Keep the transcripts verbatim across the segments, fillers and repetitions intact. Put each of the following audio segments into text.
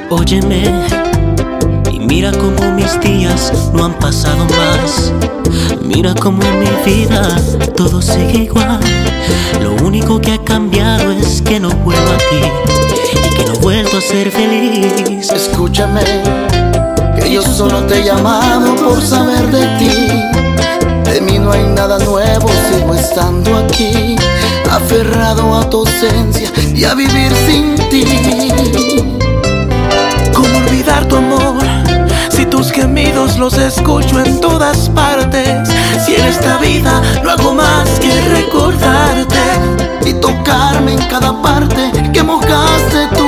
Óyeme y mira cómo mis días no han pasado más. Mira cómo en mi vida todo sigue igual. Lo único que ha cambiado es que no vuelvo a ti y que no he vuelto a ser feliz. Escúchame, que yo solo te he llamado por saber de ti. De mí no hay nada nuevo, sigo estando aquí, aferrado a tu ausencia y a vivir sin ti. ¿Cómo olvidar tu amor si tus gemidos los escucho en todas partes? Si en esta vida no hago más que recordarte y tocarme en cada parte que mojaste tú.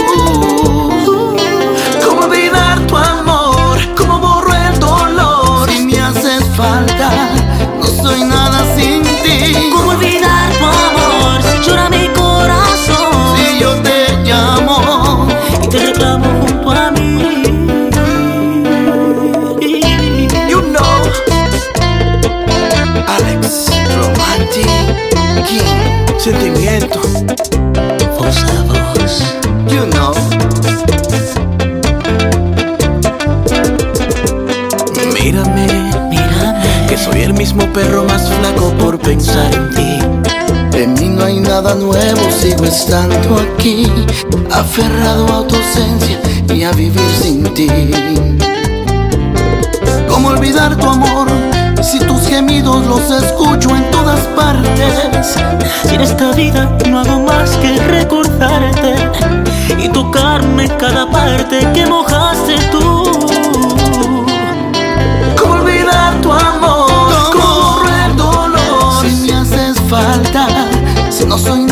¿Cómo olvidar tu amor? ¿Cómo borro el dolor? Si me haces falta, no soy nada sin ti. ¿Cómo olvidar tu amor si llora mi corazón? Si yo te llamo y te reclamo junto a mí. You know, Alex Romantic King, sentimiento, Voz a voz. You know. Mírame, Mírame, que soy el mismo perro más flaco por pensar en ti. De mí no hay nada nuevo, sigo estando aquí, aferrado a tu ausencia y a vivir sin ti. ¿Cómo olvidar tu amor si tus gemidos los escucho en todas partes? si en esta vida no hago más que recordarte y tocarme cada parte que mojaste tú. ¿Cómo olvidar tu amor? ¿Cómo borro el dolor? Si me haces falta, si no soy